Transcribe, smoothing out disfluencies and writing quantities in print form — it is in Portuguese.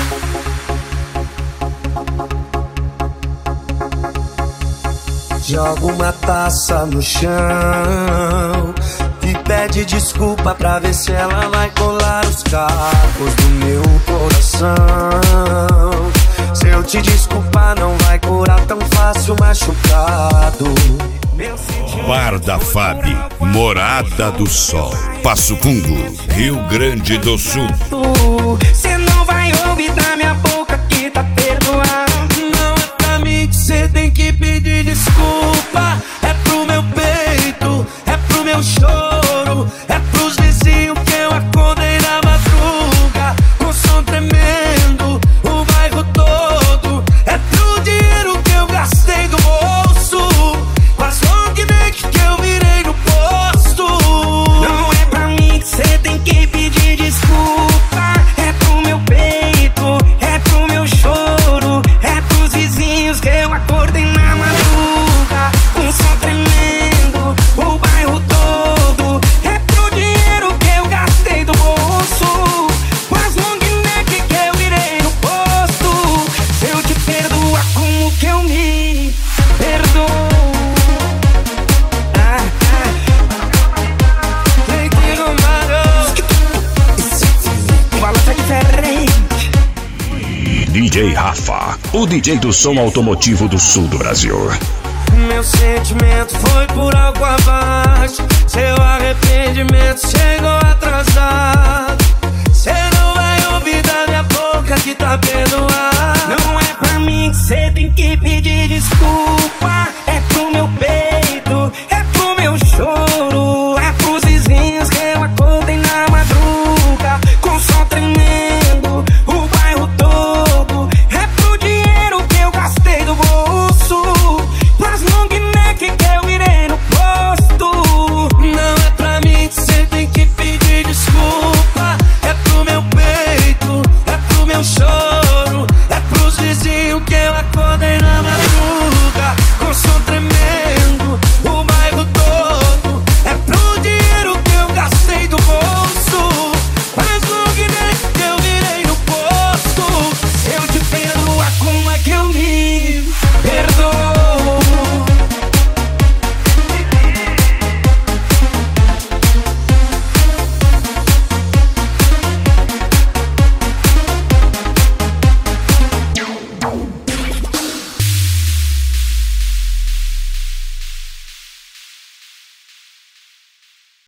Joga uma taça no chão e pede desculpa pra ver se ela vai colar os cacos do meu coração. Se eu te desculpar não vai curar tão fácil machucado. Bar da Fabi, Morada do Sol, Passo Fundo, Rio Grande do Sul. Cê não vai ouvir da minha boca que tá perdoado. Não é pra mim que cê tem que pedir desculpa. É pro meu peito, é pro meu choro, é pros vizinhos que eu acordei na madruga com som tremendo, o bairro todo. É pro dinheiro que eu gastei do bolso, com as long neck que eu virei no posto. Não é pra mim que cê tem que pedir desculpa. É pro meu peito, é pro meu choro, é pros vizinhos que eu acordei na madruga com som tremendo, o bairro todo. É pro dinheiro que eu gastei do bolso, com as long neck que eu virei no posto. Se eu te perdoar, como que eu me perdoo? DJ Rafa, o DJ do som automotivo do sul do Brasil. Meu sentimento foi por água abaixo, seu arrependimento chegou atrasado.